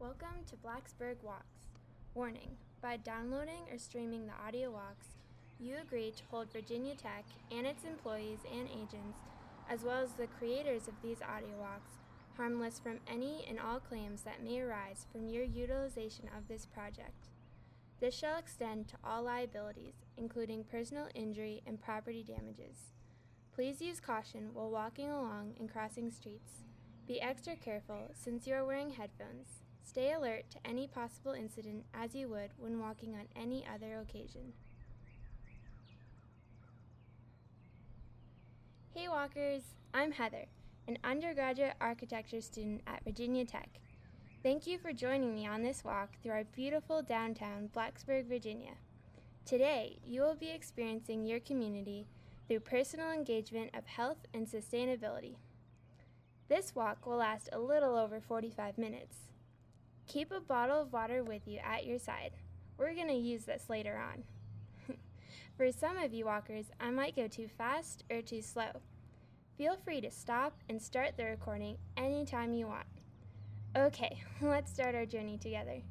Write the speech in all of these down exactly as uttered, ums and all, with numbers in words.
Welcome to Blacksburg Walks. Warning, by downloading or streaming the audio walks, you agree to hold Virginia Tech and its employees and agents, as well as the creators of these audio walks, harmless from any and all claims that may arise from your utilization of this project. This shall extend to all liabilities, including personal injury and property damages. Please use caution while walking along and crossing streets. Be extra careful since you are wearing headphones. Stay alert to any possible incident as you would when walking on any other occasion. Hey walkers, I'm Heather, an undergraduate architecture student at Virginia Tech. Thank you for joining me on this walk through our beautiful downtown Blacksburg, Virginia. Today, you will be experiencing your community through personal engagement of health and sustainability. This walk will last a little over forty-five minutes. Keep a bottle of water with you at your side. We're going to use this later on. For some of you walkers, I might go too fast or too slow. Feel free to stop and start the recording anytime you want. Okay, let's start our journey together.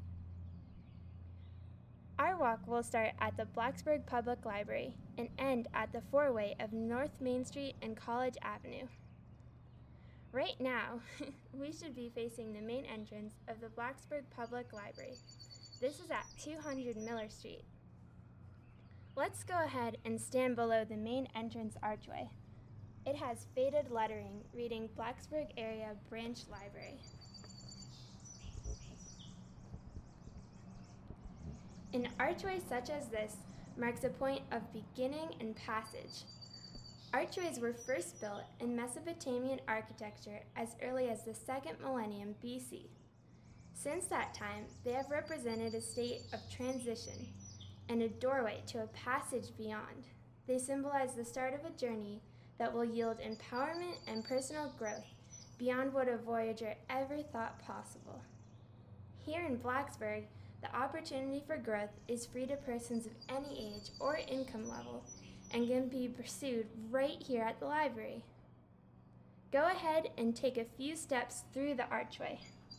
Our walk will start at the Blacksburg Public Library and end at the four-way of North Main Street and College Avenue. Right now, we should be facing the main entrance of the Blacksburg Public Library. This is at two hundred Miller Street. Let's go ahead and stand below the main entrance archway. It has faded lettering reading Blacksburg Area Branch Library. An archway such as this marks a point of beginning and passage. Archways were first built in Mesopotamian architecture as early as the second millennium B C. Since that time, they have represented a state of transition and a doorway to a passage beyond. They symbolize the start of a journey that will yield empowerment and personal growth beyond what a voyager ever thought possible. Here in Blacksburg, the opportunity for growth is free to persons of any age or income level and can be pursued right here at the library. Go ahead and take a few steps through the archway.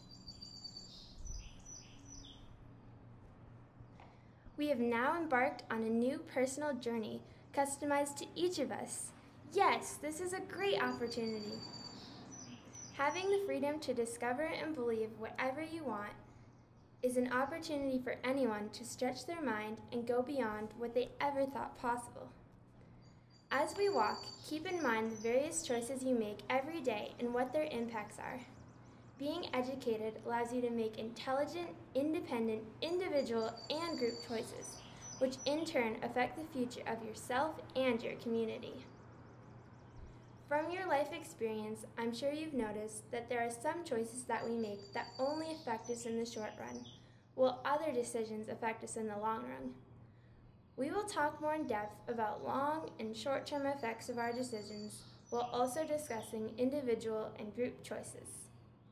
We have now embarked on a new personal journey customized to each of us. Yes, this is a great opportunity. Having the freedom to discover and believe whatever you want is an opportunity for anyone to stretch their mind and go beyond what they ever thought possible. As we walk, keep in mind the various choices you make every day and what their impacts are. Being educated allows you to make intelligent, independent, individual, and group choices, which in turn affect the future of yourself and your community. From your life experience, I'm sure you've noticed that there are some choices that we make that only affect us in the short run, while other decisions affect us in the long run. We will talk more in depth about long and short-term effects of our decisions, while also discussing individual and group choices.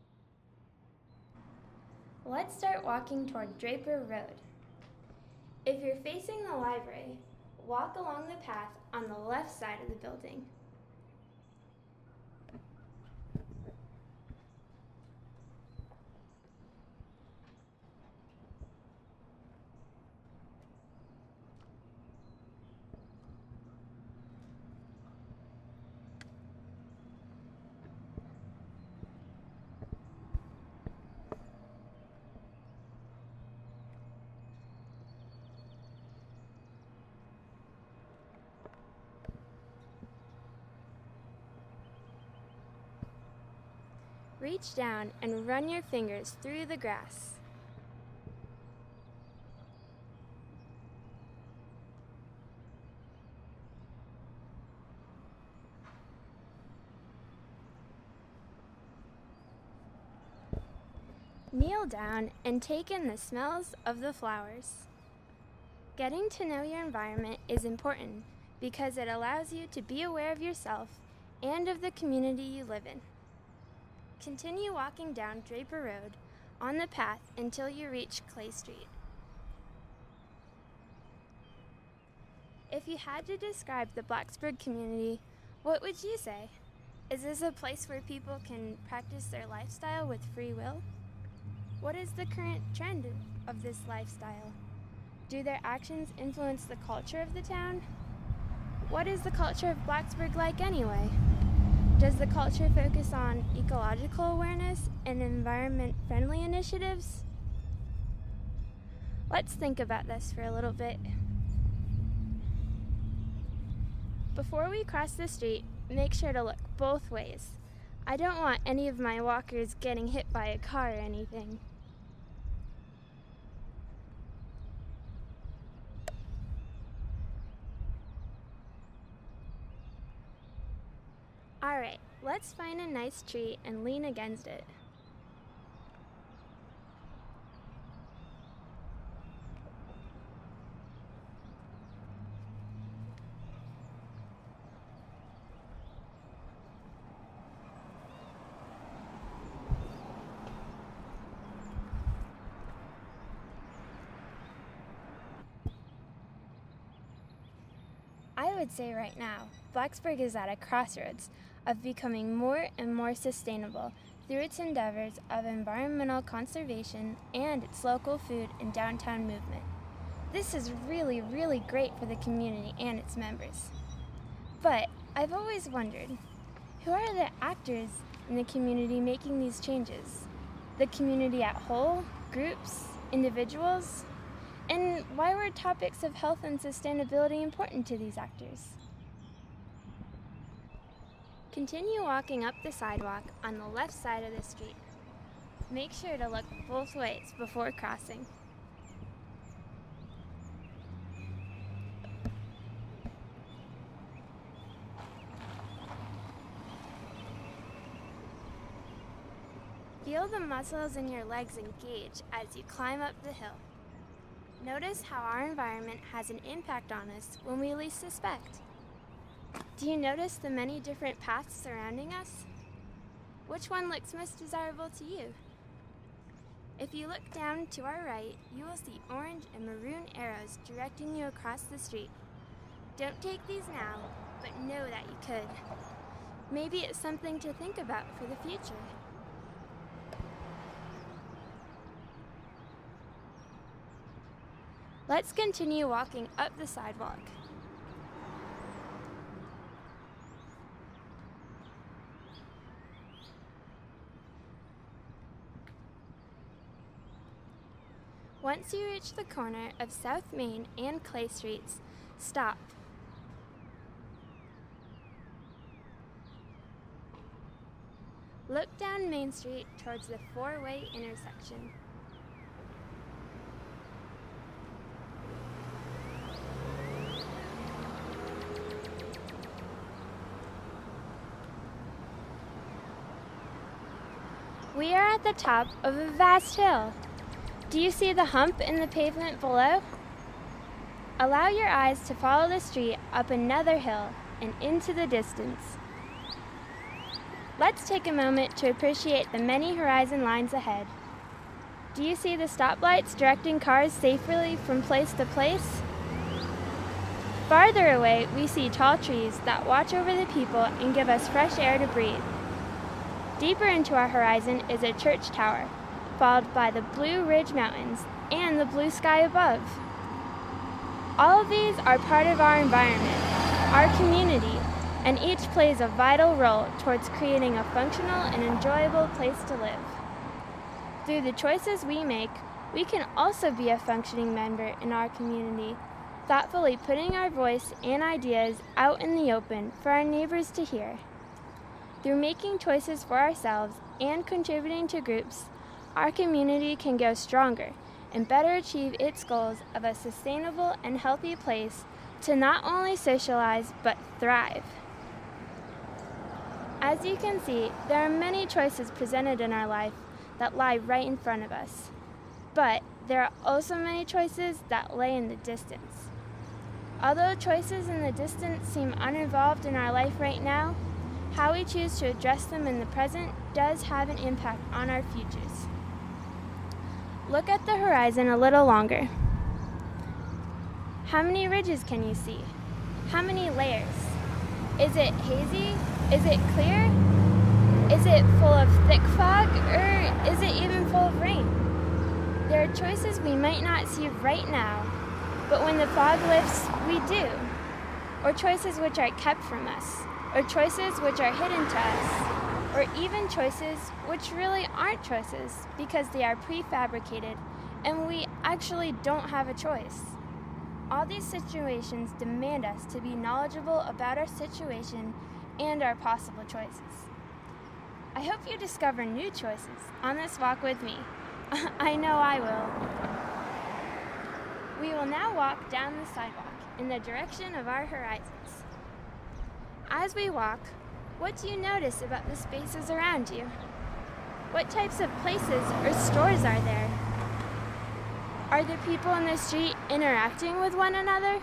Let's start walking toward Draper Road. If you're facing the library, walk along the path on the left side of the building. Reach down and run your fingers through the grass. Kneel down and take in the smells of the flowers. Getting to know your environment is important because it allows you to be aware of yourself and of the community you live in. Continue walking down Draper Road on the path until you reach Clay Street. If you had to describe the Blacksburg community, what would you say? Is this a place where people can practice their lifestyle with free will? What is the current trend of this lifestyle? Do their actions influence the culture of the town? What is the culture of Blacksburg like anyway? Does the culture focus on ecological awareness and environment-friendly initiatives? Let's think about this for a little bit. Before we cross the street, make sure to look both ways. I don't want any of my walkers getting hit by a car or anything. Alright, let's find a nice tree and lean against it. I would say right now, Blacksburg is at a crossroads of becoming more and more sustainable through its endeavors of environmental conservation and its local food and downtown movement. This is really, really great for the community and its members. But I've always wondered, who are the actors in the community making these changes? The community at whole, groups, individuals? And why were topics of health and sustainability important to these actors? Continue walking up the sidewalk on the left side of the street. Make sure to look both ways before crossing. Feel the muscles in your legs engage as you climb up the hill. Notice how our environment has an impact on us when we least suspect. Do you notice the many different paths surrounding us? Which one looks most desirable to you? If you look down to our right, you will see orange and maroon arrows directing you across the street. Don't take these now, but know that you could. Maybe it's something to think about for the future. Let's continue walking up the sidewalk. Once you reach the corner of South Main and Clay Streets, stop. Look down Main Street towards the four-way intersection. We are at the top of a vast hill. Do you see the hump in the pavement below? Allow your eyes to follow the street up another hill and into the distance. Let's take a moment to appreciate the many horizon lines ahead. Do you see the stoplights directing cars safely from place to place? Farther away, we see tall trees that watch over the people and give us fresh air to breathe. Deeper into our horizon is a church tower, followed by the Blue Ridge Mountains and the blue sky above. All of these are part of our environment, our community, and each plays a vital role towards creating a functional and enjoyable place to live. Through the choices we make, we can also be a functioning member in our community, thoughtfully putting our voice and ideas out in the open for our neighbors to hear. Through making choices for ourselves and contributing to groups, our community can go stronger and better achieve its goals of a sustainable and healthy place to not only socialize but thrive. As you can see, there are many choices presented in our life that lie right in front of us. But there are also many choices that lay in the distance. Although choices in the distance seem uninvolved in our life right now, how we choose to address them in the present does have an impact on our futures. Look at the horizon a little longer. How many ridges can you see? How many layers? Is it hazy? Is it clear? Is it full of thick fog, or is it even full of rain? choices we might not see right now, but when the fog lifts, we do. Or choices which are kept from us, or choices which are hidden to us, or even choices which really aren't choices because they are prefabricated and we actually don't have a choice. All these situations demand us to be knowledgeable about our situation and our possible choices. I hope you discover new choices on this walk with me. I know I will. We will now walk down the sidewalk in the direction of our horizons. As we walk, what do you notice about the spaces around you? What types of places or stores are there? Are the people in the street interacting with one another?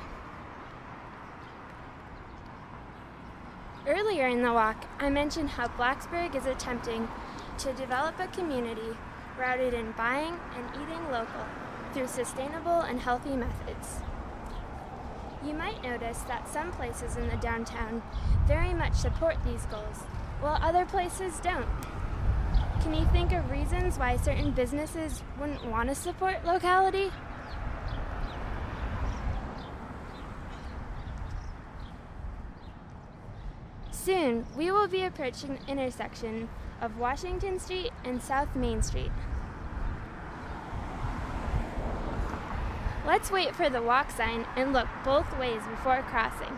Earlier in the walk, I mentioned how Blacksburg is attempting to develop a community rooted in buying and eating local through sustainable and healthy methods. You might notice that some places in the downtown very much support these goals, while other places don't. Can you think of reasons why certain businesses wouldn't want to support locality? Soon, we will be approaching the intersection of Washington Street and South Main Street. Let's wait for the walk sign and look both ways before crossing.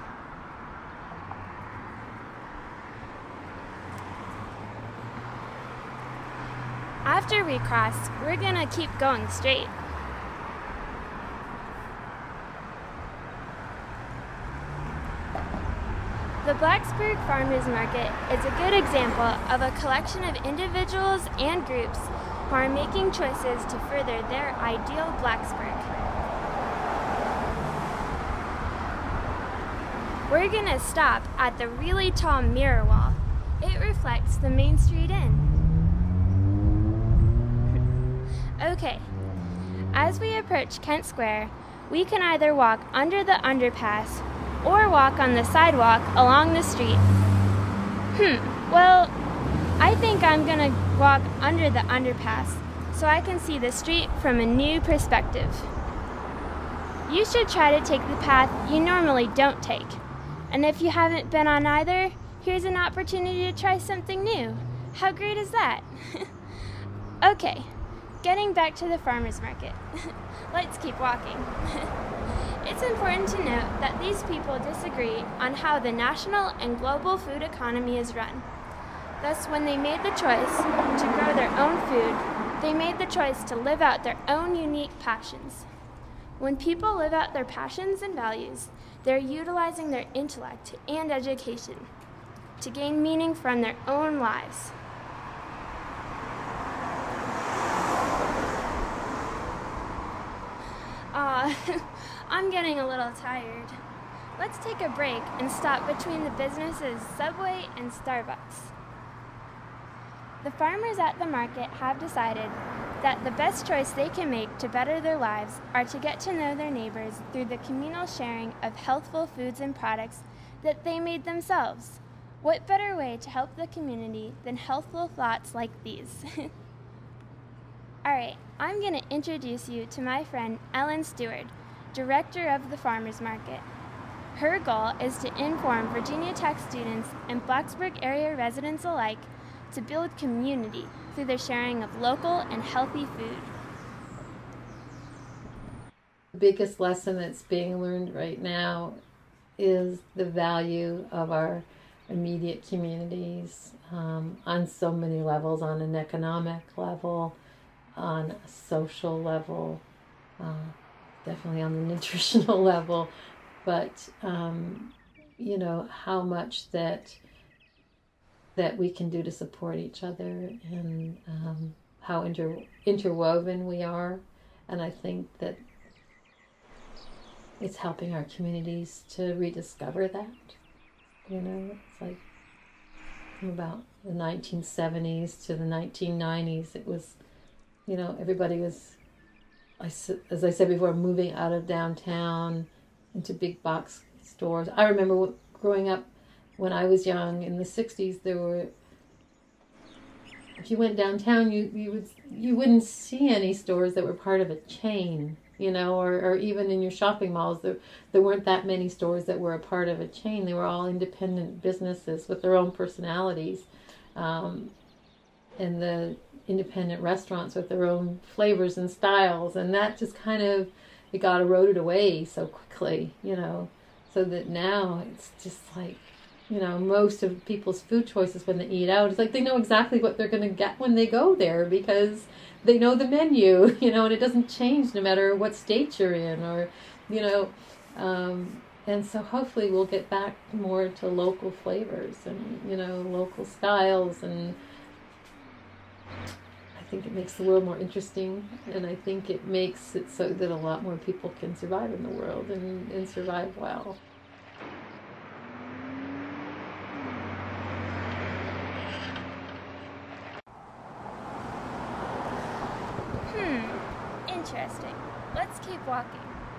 After we cross, we're gonna keep going straight. The Blacksburg Farmers Market is a good example of a collection of individuals and groups who are making choices to further their ideal Blacksburg. We're gonna stop at the really tall mirror wall. It reflects the Main Street Inn. Okay, as we approach Kent Square, we can either walk under the underpass or walk on the sidewalk along the street. Hmm, well, I think I'm gonna walk under the underpass so I can see the street from a new perspective. You should try to take the path you normally don't take. And if you haven't been on either, here's an opportunity to try something new. How great is that? Okay. Getting back to the farmers market. Let's keep walking. It's important to note that these people disagree on how the national and global food economy is run. Thus, when they made the choice to grow their own food, they made the choice to live out their own unique passions. When people live out their passions and values, they're utilizing their intellect and education to gain meaning from their own lives. Aw, I'm getting a little tired. Let's take a break and stop between the businesses Subway and Starbucks. The farmers at the market have decided that the best choice they can make to better their lives are to get to know their neighbors through the communal sharing of healthful foods and products that they made themselves. What better way to help the community than healthful thoughts like these? All right, I'm going to introduce you to my friend Ellen Stewart, director of the Farmers Market. Her goal is to inform Virginia Tech students and Blacksburg area residents alike to build community through the sharing of local and healthy food. The biggest lesson that's being learned right now is the value of our immediate communities um, on so many levels, on an economic level, on a social level, uh, definitely on the nutritional level, but um, you know, how much that that we can do to support each other, and um, how inter interwoven we are. And I think that it's helping our communities to rediscover that. You know, it's like from about the nineteen seventies to the nineteen nineties, it was, you know, everybody was, as I said before, moving out of downtown into big box stores. I remember growing up when I was young in the sixties, there were if you went downtown, you, you would you wouldn't see any stores that were part of a chain, you know, or, or even in your shopping malls, there, there weren't that many stores that were a part of a chain. They were all independent businesses with their own personalities, um, and the independent restaurants with their own flavors and styles, and that just kind of, it got eroded away so quickly, you know, so that now it's just like, you know, most of people's food choices when they eat out, it's like they know exactly what they're going to get when they go there because they know the menu, you know, and it doesn't change no matter what state you're in or, you know, um, and so hopefully we'll get back more to local flavors and, you know, local styles, and I think it makes the world more interesting, and I think it makes it so that a lot more people can survive in the world and, and survive well. Interesting. Let's keep walking.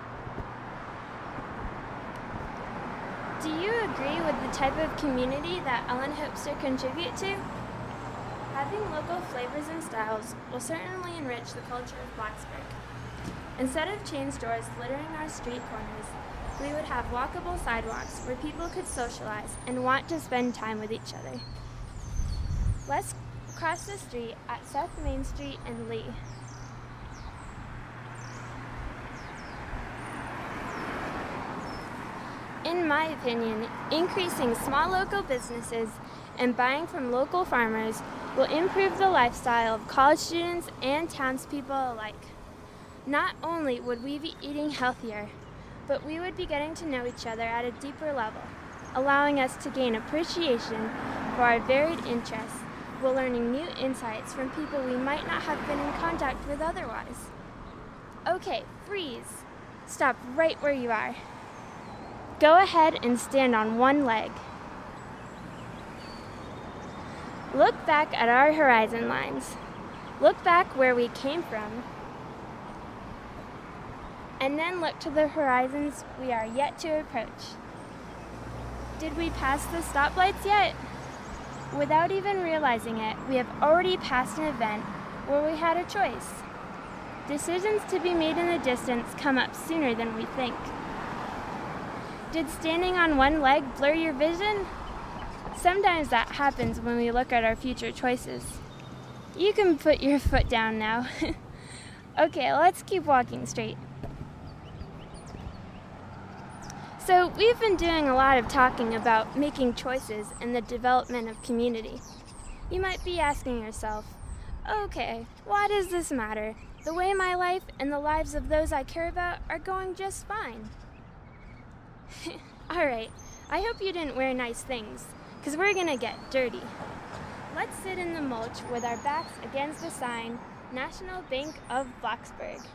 Do you agree with the type of community that Ellen hopes to contribute to? Having local flavors and styles will certainly enrich the culture of Blacksburg. Instead of chain stores littering our street corners, we would have walkable sidewalks where people could socialize and want to spend time with each other. Let's cross the street at South Main Street and Lee. In my opinion, increasing small local businesses and buying from local farmers will improve the lifestyle of college students and townspeople alike. Not only would we be eating healthier, but we would be getting to know each other at a deeper level, allowing us to gain appreciation for our varied interests while learning new insights from people we might not have been in contact with otherwise. Okay, freeze. Stop right where you are. Go ahead and stand on one leg. Look back at our horizon lines. Look back where we came from. And then look to the horizons we are yet to approach. Did we pass the stoplights yet? Without even realizing it, we have already passed an event where we had a choice. Decisions to be made in the distance come up sooner than we think. Did standing on one leg blur your vision? Sometimes that happens when we look at our future choices. You can put your foot down now. Okay, let's keep walking straight. So we've been doing a lot of talking about making choices and the development of community. You might be asking yourself, okay, why does this matter? The way my life and the lives of those I care about are going just fine. Alright, I hope you didn't wear nice things, because we're gonna get dirty. Let's sit in the mulch with our backs against the sign, National Bank of Blacksburg.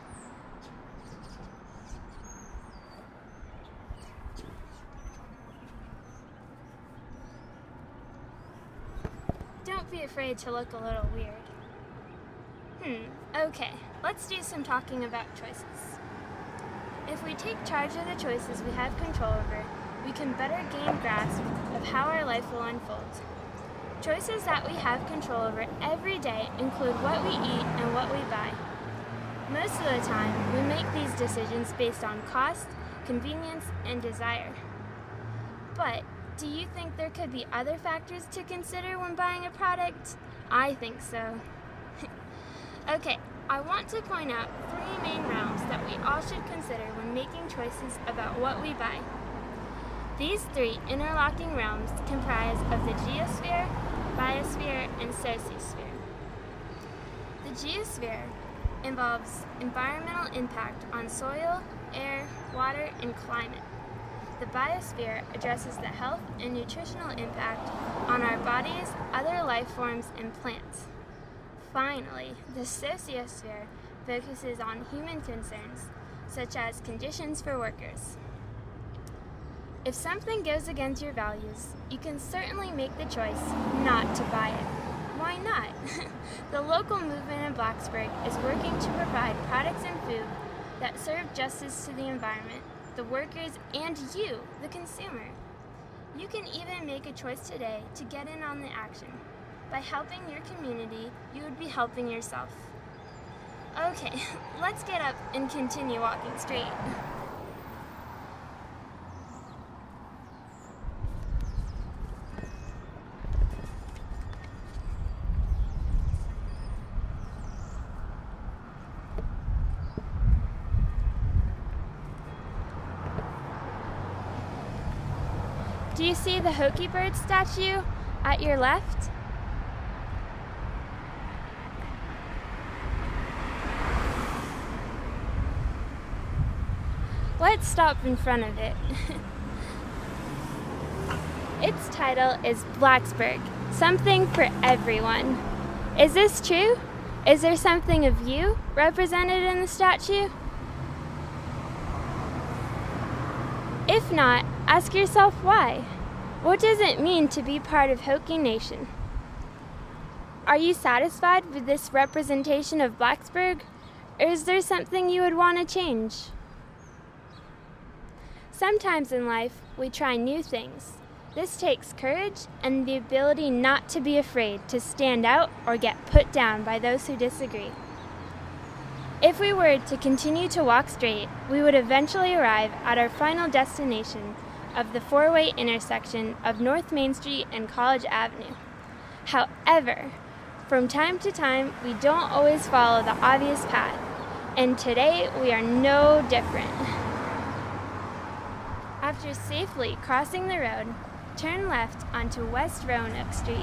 Don't be afraid to look a little weird. Hmm, okay, let's do some talking about choices. If we take charge of the choices we have control over, we can better gain grasp of how our life will unfold. Choices that we have control over every day include what we eat and what we buy. Most of the time, we make these decisions based on cost, convenience, and desire. But do you think there could be other factors to consider when buying a product? I think so. Okay. I want to point out three main realms that we all should consider when making choices about what we buy. These three interlocking realms comprise of the geosphere, biosphere, and sociosphere. The geosphere involves environmental impact on soil, air, water, and climate. The biosphere addresses the health and nutritional impact on our bodies, other life forms, and plants. Finally, the sociosphere focuses on human concerns, such as conditions for workers. If something goes against your values, you can certainly make the choice not to buy it. Why not? The local movement in Blacksburg is working to provide products and food that serve justice to the environment, the workers, and you, the consumer. You can even make a choice today to get in on the action. By helping your community, you would be helping yourself. Okay, let's get up and continue walking straight. Do you see the Hokie Bird statue at your left? Let's stop in front of it. Its title is Blacksburg, something for everyone. Is this true? Is there something of you represented in the statue? If not, ask yourself why. What does it mean to be part of Hokie Nation? Are you satisfied with this representation of Blacksburg, or is there something you would want to change? Sometimes in life, we try new things. This takes courage and the ability not to be afraid to stand out or get put down by those who disagree. If we were to continue to walk straight, we would eventually arrive at our final destination of the four-way intersection of North Main Street and College Avenue. However, from time to time, we don't always follow the obvious path, and today we are no different. After safely crossing the road, turn left onto West Roanoke Street.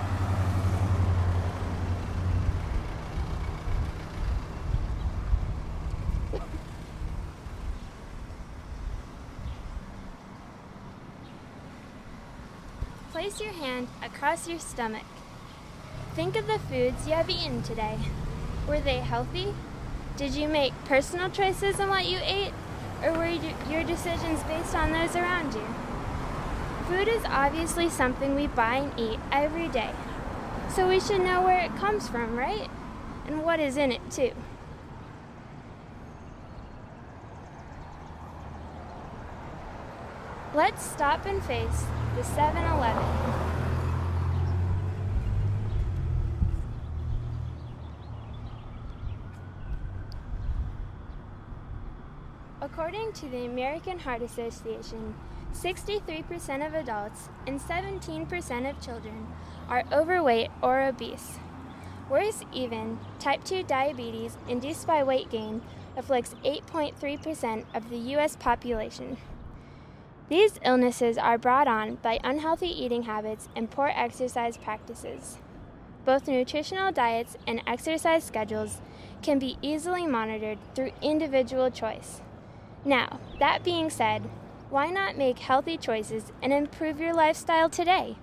Place your hand across your stomach. Think of the foods you have eaten today. Were they healthy? Did you make personal choices in what you ate? Or were your decisions based on those around you? Food is obviously something we buy and eat every day. So we should know where it comes from, right? And what is in it, too. Let's stop and face the seven eleven. According to the American Heart Association, sixty-three percent of adults and seventeen percent of children are overweight or obese. Worse even, type two diabetes induced by weight gain afflicts eight point three percent of the U S population. These illnesses are brought on by unhealthy eating habits and poor exercise practices. Both nutritional diets and exercise schedules can be easily monitored through individual choice. Now, that being said, why not make healthy choices and improve your lifestyle today?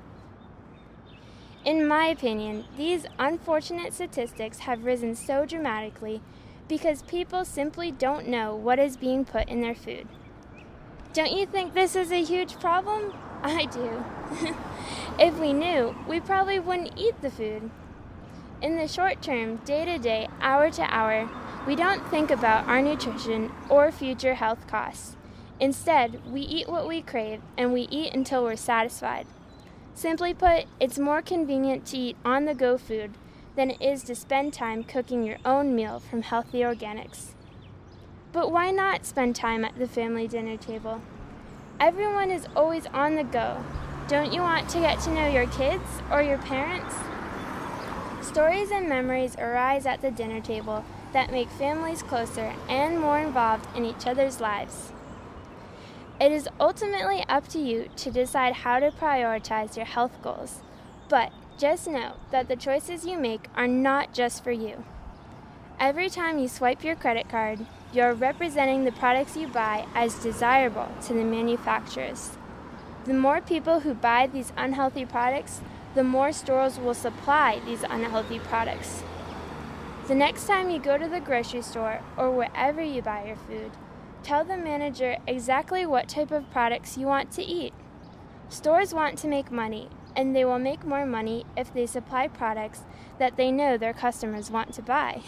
In my opinion, these unfortunate statistics have risen so dramatically because people simply don't know what is being put in their food. Don't you think this is a huge problem? I do. If we knew, we probably wouldn't eat the food. In the short term, day to day, hour to hour, we don't think about our nutrition or future health costs. Instead, we eat what we crave, and we eat until we're satisfied. Simply put, it's more convenient to eat on-the-go food than it is to spend time cooking your own meal from healthy organics. But why not spend time at the family dinner table? Everyone is always on the go. Don't you want to get to know your kids or your parents? Stories and memories arise at the dinner table that make families closer and more involved in each other's lives. It is ultimately up to you to decide how to prioritize your health goals, but just know that the choices you make are not just for you. Every time you swipe your credit card, you're representing the products you buy as desirable to the manufacturers. The more people who buy these unhealthy products, the more stores will supply these unhealthy products. The next time you go to the grocery store or wherever you buy your food, tell the manager exactly what type of products you want to eat. Stores want to make money, and they will make more money if they supply products that they know their customers want to buy.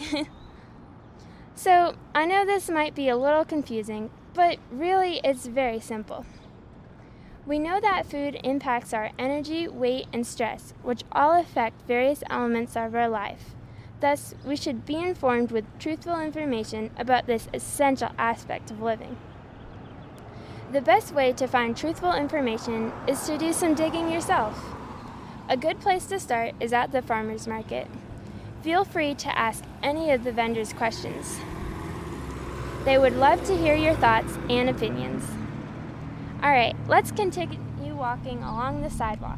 So, I know this might be a little confusing, but really it's very simple. We know that food impacts our energy, weight, and stress, which all affect various elements of our life. Thus, we should be informed with truthful information about this essential aspect of living. The best way to find truthful information is to do some digging yourself. A good place to start is at the farmer's market. Feel free to ask any of the vendors questions. They would love to hear your thoughts and opinions. All right, let's continue walking along the sidewalk.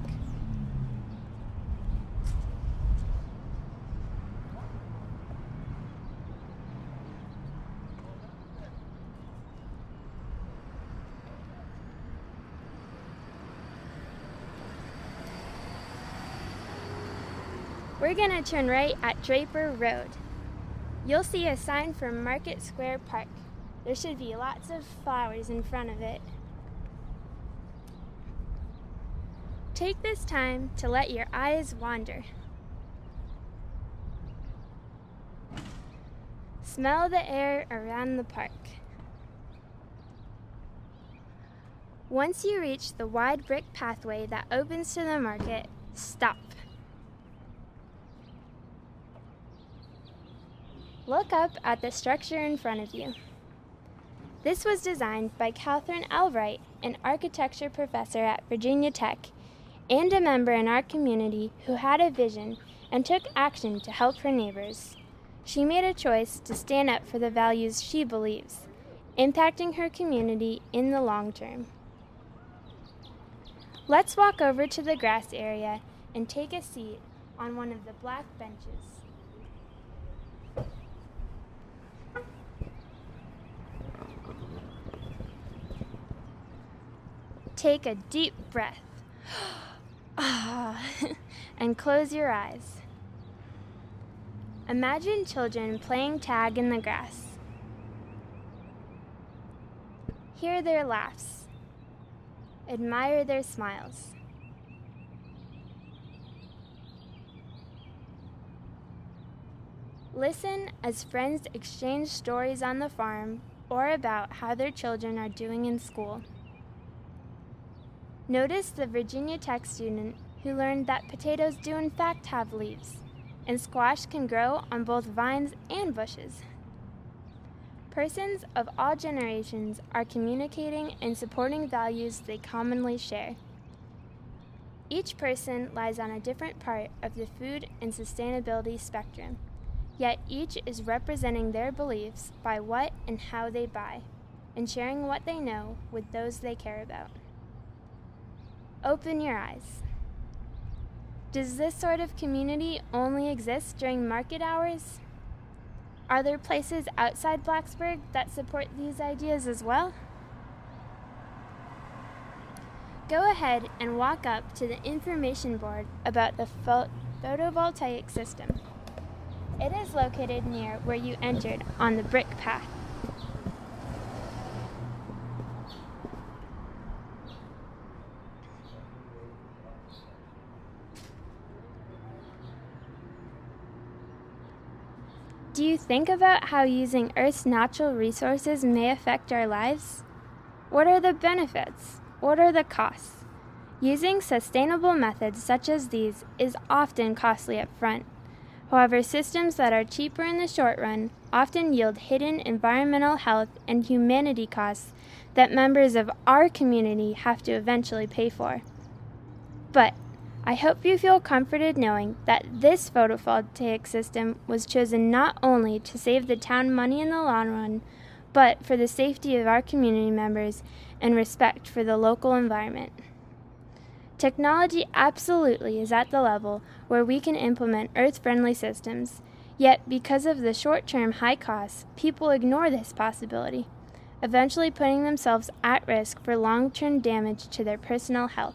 We're gonna turn right at Draper Road. You'll see a sign for Market Square Park. There should be lots of flowers in front of it. Take this time to let your eyes wander. Smell the air around the park. Once you reach the wide brick pathway that opens to the market, stop. Look up at the structure in front of you. This was designed by Catherine Albright, an architecture professor at Virginia Tech, and a member in our community who had a vision and took action to help her neighbors. She made a choice to stand up for the values she believes, impacting her community in the long term. Let's walk over to the grass area and take a seat on one of the black benches. Take a deep breath. Ah, and close your eyes. Imagine children playing tag in the grass. Hear their laughs. Admire their smiles. Listen as friends exchange stories on the farm or about how their children are doing in school. Notice the Virginia Tech student who learned that potatoes do in fact have leaves, and squash can grow on both vines and bushes. Persons of all generations are communicating and supporting values they commonly share. Each person lies on a different part of the food and sustainability spectrum, yet each is representing their beliefs by what and how they buy, and sharing what they know with those they care about. Open your eyes. Does this sort of community only exist during market hours? Are there places outside Blacksburg that support these ideas as well? Go ahead and walk up to the information board about the pho- photovoltaic system. It is located near where you entered on the brick path. Do you think about how using Earth's natural resources may affect our lives? What are the benefits? What are the costs? Using sustainable methods such as these is often costly up front. However, systems that are cheaper in the short run often yield hidden environmental, health, and humanity costs that members of our community have to eventually pay for. But I hope you feel comforted knowing that this photovoltaic system was chosen not only to save the town money in the long run, but for the safety of our community members and respect for the local environment. Technology absolutely is at the level where we can implement earth-friendly systems, yet because of the short-term high costs, people ignore this possibility, eventually putting themselves at risk for long-term damage to their personal health.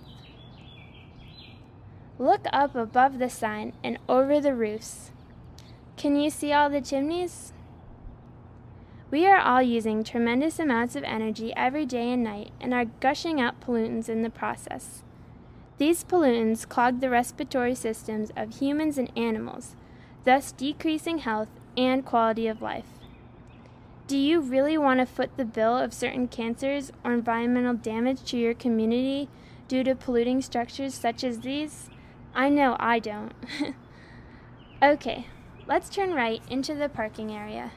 Look up above the sign and over the roofs. Can you see all the chimneys? We are all using tremendous amounts of energy every day and night and are gushing out pollutants in the process. These pollutants clog the respiratory systems of humans and animals, thus decreasing health and quality of life. Do you really want to foot the bill of certain cancers or environmental damage to your community due to polluting structures such as these? I know I don't. Okay, let's turn right into the parking area.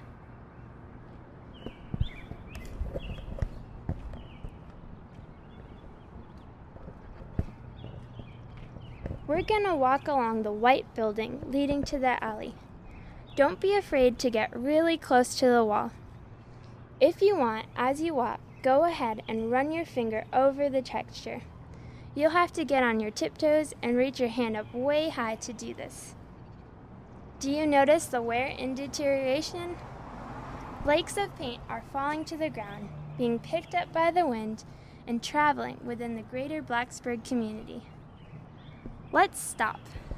We're gonna walk along the white building leading to the alley. Don't be afraid to get really close to the wall. If you want, as you walk, go ahead and run your finger over the texture. You'll have to get on your tiptoes and reach your hand up way high to do this. Do you notice the wear and deterioration? Flakes of paint are falling to the ground, being picked up by the wind, and traveling within the greater Blacksburg community. Let's stop.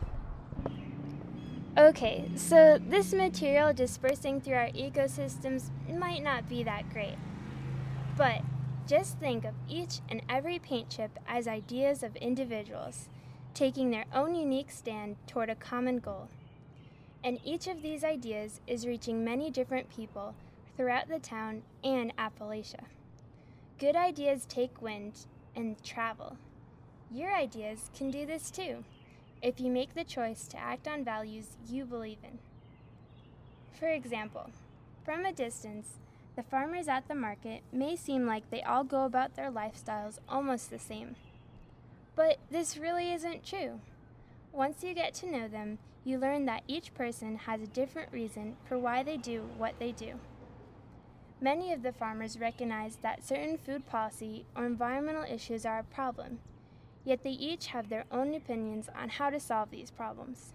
Okay, so this material dispersing through our ecosystems might not be that great. But just think of each and every paint chip as ideas of individuals, taking their own unique stand toward a common goal. And each of these ideas is reaching many different people throughout the town and Appalachia. Good ideas take wind and travel. Your ideas can do this too, if you make the choice to act on values you believe in. For example, from a distance, the farmers at the market may seem like they all go about their lifestyles almost the same. But this really isn't true. Once you get to know them, you learn that each person has a different reason for why they do what they do. Many of the farmers recognize that certain food policy or environmental issues are a problem, yet they each have their own opinions on how to solve these problems.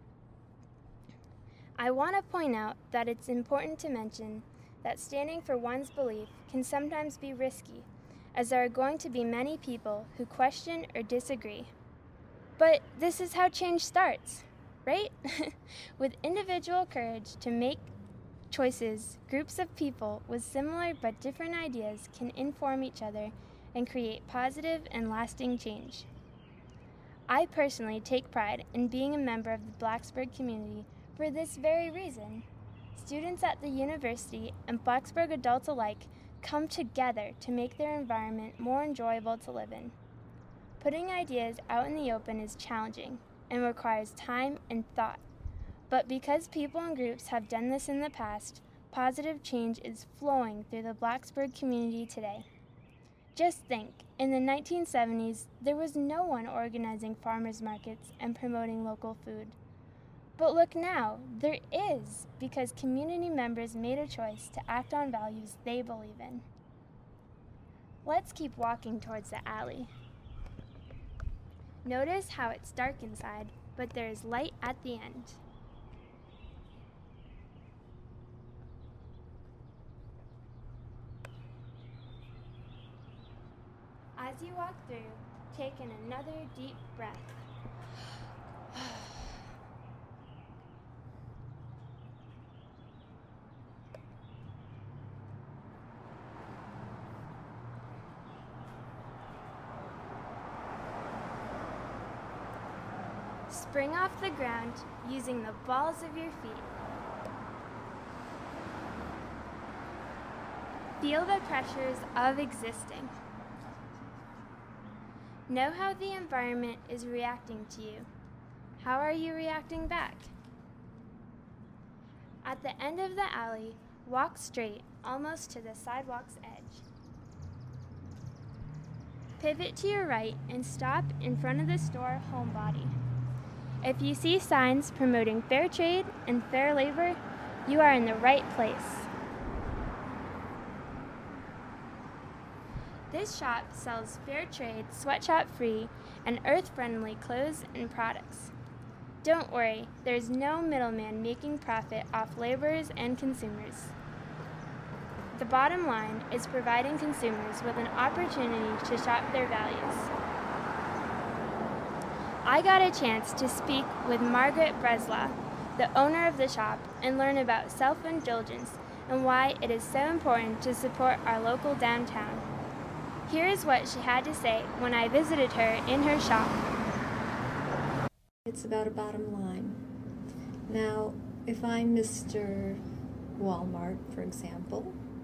I want to point out that it's important to mention that standing for one's belief can sometimes be risky, as there are going to be many people who question or disagree. But this is how change starts, right? With individual courage to make choices, groups of people with similar but different ideas can inform each other and create positive and lasting change. I personally take pride in being a member of the Blacksburg community for this very reason. Students at the university and Blacksburg adults alike come together to make their environment more enjoyable to live in. Putting ideas out in the open is challenging and requires time and thought. But because people and groups have done this in the past, positive change is flowing through the Blacksburg community today. Just think, in the nineteen seventies, there was no one organizing farmers markets and promoting local food. But look now, there is, because community members made a choice to act on values they believe in. Let's keep walking towards the alley. Notice how it's dark inside, but there is light at the end. As you walk through, take in another deep breath. Spring off the ground using the balls of your feet. Feel the pressures of existing. Know how the environment is reacting to you. How are you reacting back? At the end of the alley, walk straight, almost to the sidewalk's edge. Pivot to your right and stop in front of the store Homebody. If you see signs promoting fair trade and fair labor, you are in the right place. This shop sells fair trade, sweatshop-free, and earth-friendly clothes and products. Don't worry, there's no middleman making profit off laborers and consumers. The bottom line is providing consumers with an opportunity to shop their values. I got a chance to speak with Margaret Breslaw, the owner of the shop, and learn about self-indulgence and why it is so important to support our local downtown. Here is what she had to say when I visited her in her shop. It's about a bottom line. Now, if I'm Mister Walmart, for example,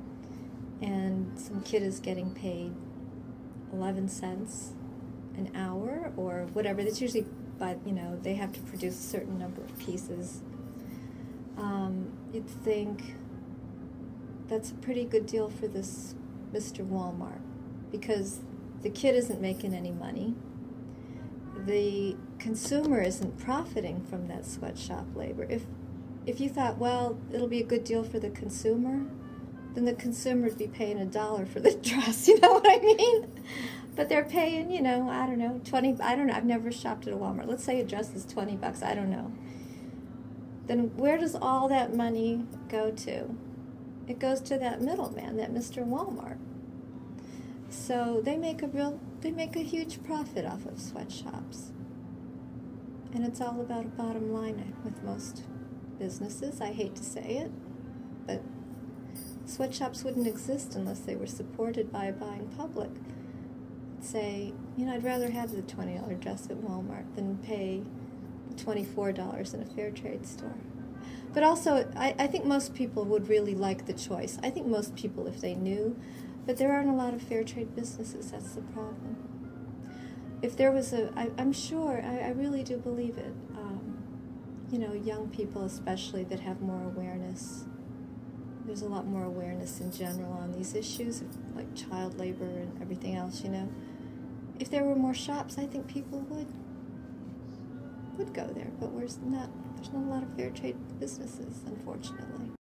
and some kid is getting paid eleven cents an hour or whatever. That's usually by, you know, they have to produce a certain number of pieces. Um, you'd think that's a pretty good deal for this Mister Walmart, because the kid isn't making any money. The consumer isn't profiting from that sweatshop labor. If if you thought, well, it'll be a good deal for the consumer, then the consumer would be paying a dollar for the dress, you know what I mean? But they're paying, you know, I don't know, twenty, I don't know, I've never shopped at a Walmart. Let's say a dress is twenty bucks, I don't know. Then where does all that money go to? It goes to that middleman, that Mister Walmart. So they make a real, they make a huge profit off of sweatshops. And it's all about a bottom line with most businesses. I hate to say it, but sweatshops wouldn't exist unless they were supported by a buying public. Say, you know, I'd rather have the twenty dollars dress at Walmart than pay twenty-four dollars in a fair trade store. But also, I, I think most people would really like the choice. I think most people, if they knew, but there aren't a lot of fair trade businesses, that's the problem. If there was a, I, I'm sure, I, I really do believe it, um, you know, young people especially that have more awareness. There's a lot more awareness in general on these issues, like child labor and everything else, you know. If there were more shops, I think people would would go there, but we're not, there's not a lot of fair trade businesses, unfortunately.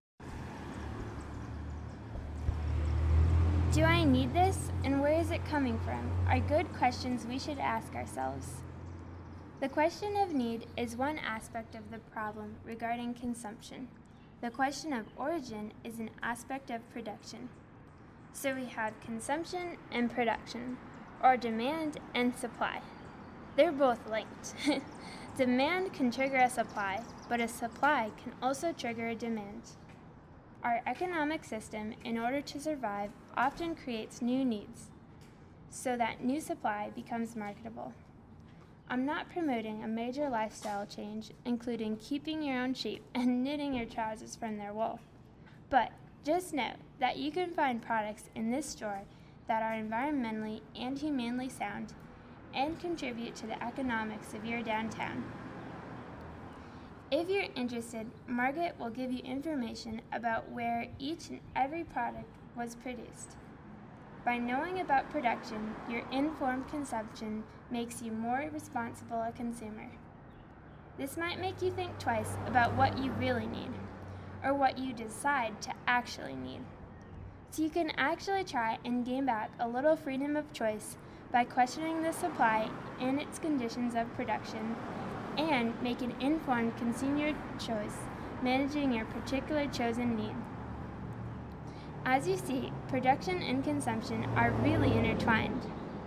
Do I need this, and where is it coming from, are good questions we should ask ourselves. The question of need is one aspect of the problem regarding consumption. The question of origin is an aspect of production. So we have consumption and production, or demand and supply. They're both linked. Demand can trigger a supply, but a supply can also trigger a demand. Our economic system, in order to survive, often creates new needs, so that new supply becomes marketable. I'm not promoting a major lifestyle change, including keeping your own sheep and knitting your trousers from their wool. But just know that you can find products in this store that are environmentally and humanely sound and contribute to the economics of your downtown. If you're interested, Margaret will give you information about where each and every product was produced. By knowing about production, your informed consumption makes you more responsible a consumer. This might make you think twice about what you really need, or what you decide to actually need. So you can actually try and gain back a little freedom of choice by questioning the supply and its conditions of production, and make an informed consumer choice, managing your particular chosen need. As you see, production and consumption are really intertwined.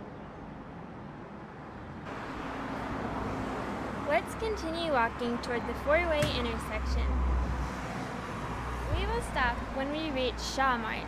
Let's continue walking toward the four-way intersection. We will stop when we reach Shaw Mart.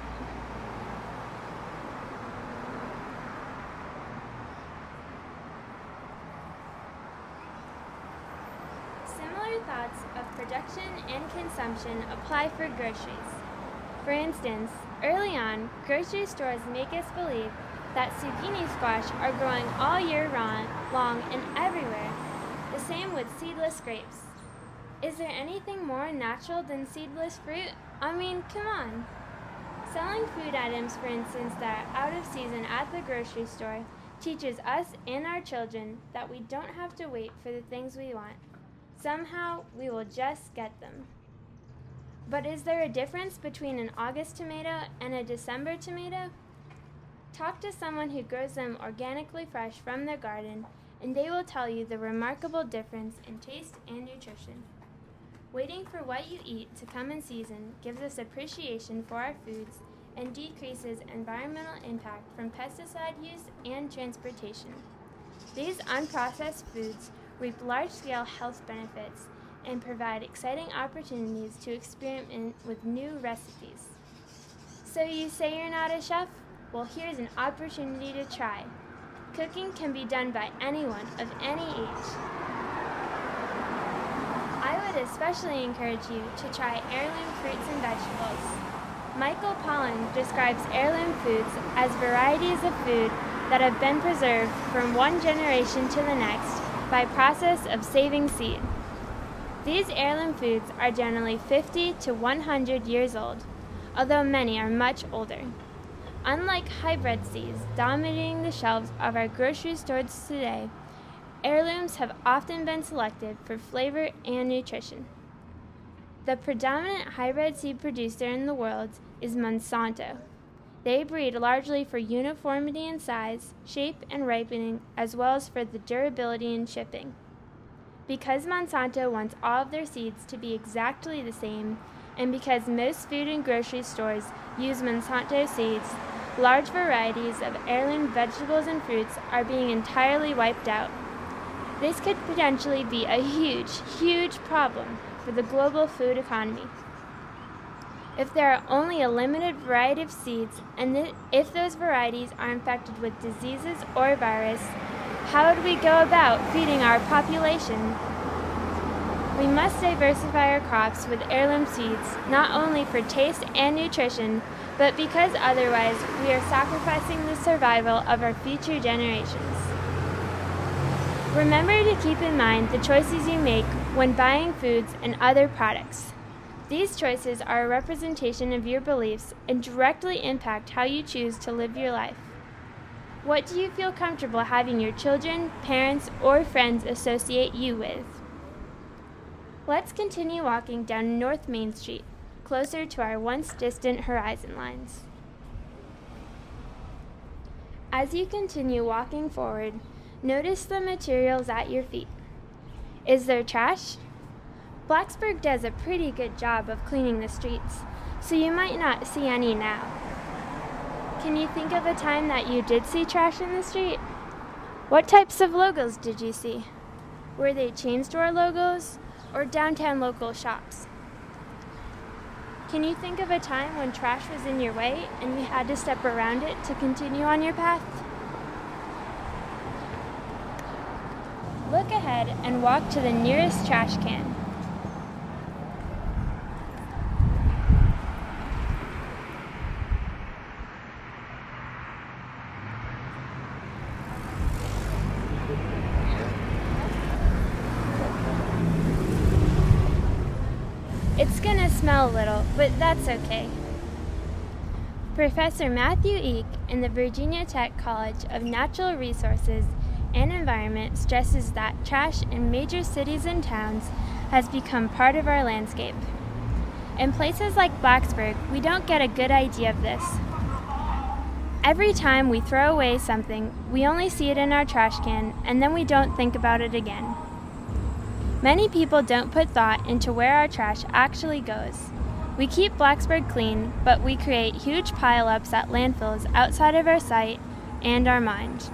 Similar thoughts of production and consumption apply for groceries. For instance, early on, grocery stores make us believe that zucchini squash are growing all year long and everywhere. The same with seedless grapes. Is there anything more natural than seedless fruit? I mean, come on. Selling food items, for instance, that are out of season at the grocery store teaches us and our children that we don't have to wait for the things we want. Somehow, we will just get them. But is there a difference between an August tomato and a December tomato? Talk to someone who grows them organically fresh from their garden, and they will tell you the remarkable difference in taste and nutrition. Waiting for what you eat to come in season gives us appreciation for our foods and decreases environmental impact from pesticide use and transportation. These unprocessed foods reap large-scale health benefits and provide exciting opportunities to experiment with new recipes. So you say you're not a chef? Well, here's an opportunity to try. Cooking can be done by anyone of any age. I would especially encourage you to try heirloom fruits and vegetables. Michael Pollan describes heirloom foods as varieties of food that have been preserved from one generation to the next by process of saving seed. These heirloom foods are generally fifty to one hundred years old, although many are much older. Unlike hybrid seeds dominating the shelves of our grocery stores today, heirlooms have often been selected for flavor and nutrition. The predominant hybrid seed producer in the world is Monsanto. They breed largely for uniformity in size, shape, and ripening, as well as for the durability in shipping. Because Monsanto wants all of their seeds to be exactly the same, and because most food and grocery stores use Monsanto seeds, large varieties of heirloom vegetables and fruits are being entirely wiped out. This could potentially be a huge, huge problem for the global food economy. If there are only a limited variety of seeds, and th- if those varieties are infected with diseases or virus, how would we go about feeding our population? We must diversify our crops with heirloom seeds, not only for taste and nutrition, but because otherwise we are sacrificing the survival of our future generations. Remember to keep in mind the choices you make when buying foods and other products. These choices are a representation of your beliefs and directly impact how you choose to live your life. What do you feel comfortable having your children, parents, or friends associate you with? Let's continue walking down North Main Street, closer to our once distant horizon lines. As you continue walking forward, notice the materials at your feet. Is there trash? Blacksburg does a pretty good job of cleaning the streets, so you might not see any now. Can you think of a time that you did see trash in the street? What types of logos did you see? Were they chain store logos or downtown local shops? Can you think of a time when trash was in your way and you had to step around it to continue on your path? Look ahead and walk to the nearest trash can. It's gonna smell a little, but that's okay. Professor Matthew Eek in the Virginia Tech College of Natural Resources and Environment stresses that trash in major cities and towns has become part of our landscape. In places like Blacksburg, we don't get a good idea of this. Every time we throw away something, we only see it in our trash can, and then we don't think about it again. Many people don't put thought into where our trash actually goes. We keep Blacksburg clean, but we create huge pile-ups at landfills outside of our sight and our mind.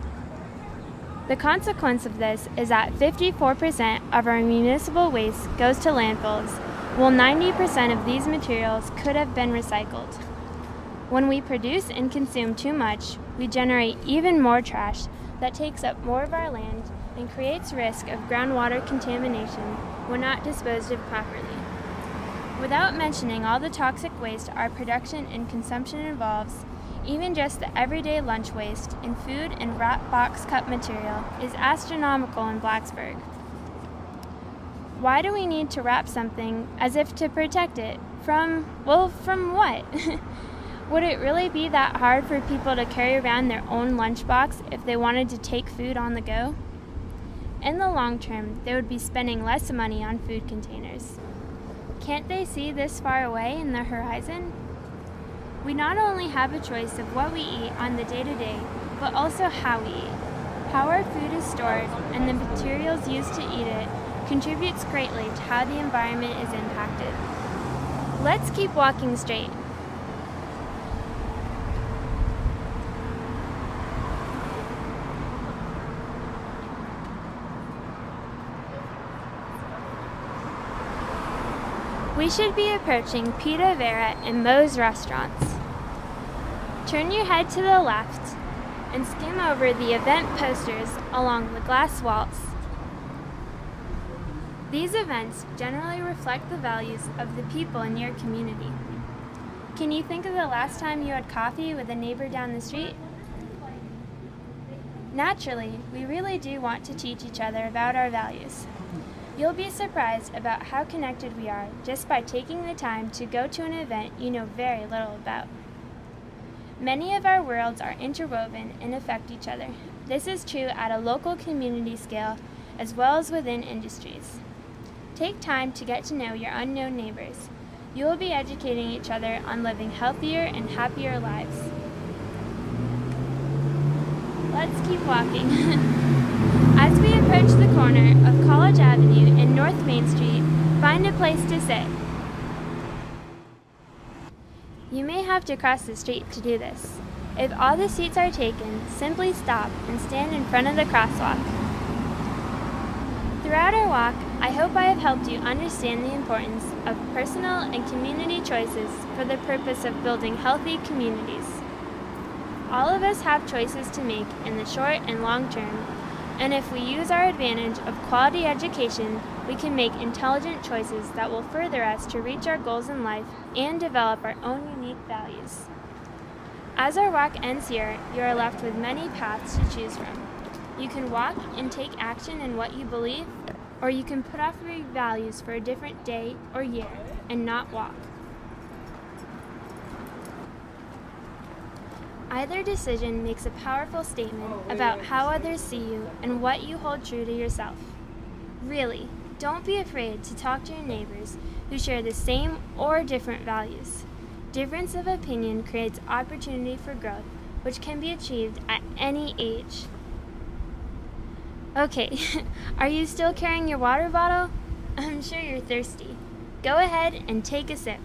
The consequence of this is that fifty-four percent of our municipal waste goes to landfills, while ninety percent of these materials could have been recycled. When we produce and consume too much, we generate even more trash that takes up more of our land and creates risk of groundwater contamination when not disposed of properly. Without mentioning all the toxic waste our production and consumption involves, even just the everyday lunch waste in food and wrap box cup material is astronomical in Blacksburg. Why do we need to wrap something as if to protect it? From, well, from what? Would it really be that hard for people to carry around their own lunchbox if they wanted to take food on the go? In the long term, they would be spending less money on food containers. Can't they see this far away in the horizon? We not only have a choice of what we eat on the day-to-day, but also how we eat. How our food is stored and the materials used to eat it contributes greatly to how the environment is impacted. Let's keep walking straight. We should be approaching Pita Vera and Moe's restaurants. Turn your head to the left and skim over the event posters along the glass walls. These events generally reflect the values of the people in your community. Can you think of the last time you had coffee with a neighbor down the street? Naturally, we really do want to teach each other about our values. You'll be surprised about how connected we are just by taking the time to go to an event you know very little about. Many of our worlds are interwoven and affect each other. This is true at a local community scale as well as within industries. Take time to get to know your unknown neighbors. You will be educating each other on living healthier and happier lives. Let's keep walking. As we approach the corner of College Avenue and North Main Street, find a place to sit. You may have to cross the street to do this. If all the seats are taken, simply stop and stand in front of the crosswalk. Throughout our walk, I hope I have helped you understand the importance of personal and community choices for the purpose of building healthy communities. All of us have choices to make in the short and long term, and if we use our advantage of quality education, we can make intelligent choices that will further us to reach our goals in life and develop our own unique values. As our walk ends here, you are left with many paths to choose from. You can walk and take action in what you believe, or you can put off your values for a different day or year and not walk. Either decision makes a powerful statement about how others see you and what you hold true to yourself. Really, don't be afraid to talk to your neighbors who share the same or different values. Difference of opinion creates opportunity for growth, which can be achieved at any age. Okay, are you still carrying your water bottle? I'm sure you're thirsty. Go ahead and take a sip.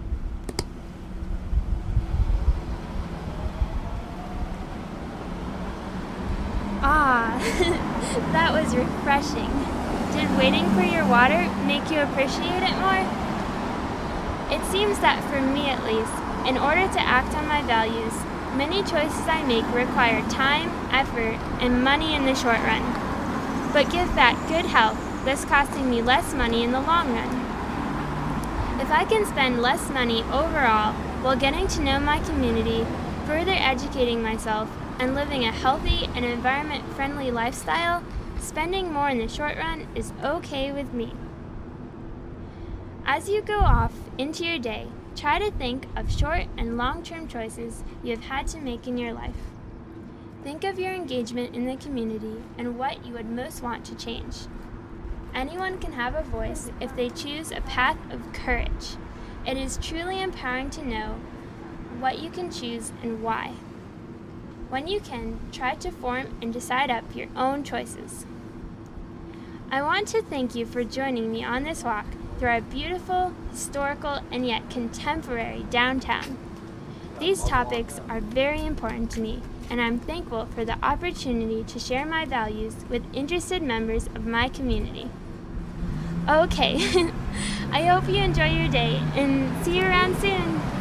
Ah, that was refreshing. Did waiting for your water make you appreciate it more? It seems that for me at least, in order to act on my values, many choices I make require time, effort, and money in the short run, but give back good health, thus costing me less money in the long run. If I can spend less money overall while getting to know my community, further educating myself, and living a healthy and environment-friendly lifestyle, spending more in the short run is okay with me. As you go off into your day, try to think of short and long-term choices you have had to make in your life. Think of your engagement in the community and what you would most want to change. Anyone can have a voice if they choose a path of courage. It is truly empowering to know what you can choose and why. When you can, try to form and decide up your own choices. I want to thank you for joining me on this walk through our beautiful, historical, and yet contemporary downtown. These topics are very important to me, and I'm thankful for the opportunity to share my values with interested members of my community. Okay, I hope you enjoy your day, and see you around soon.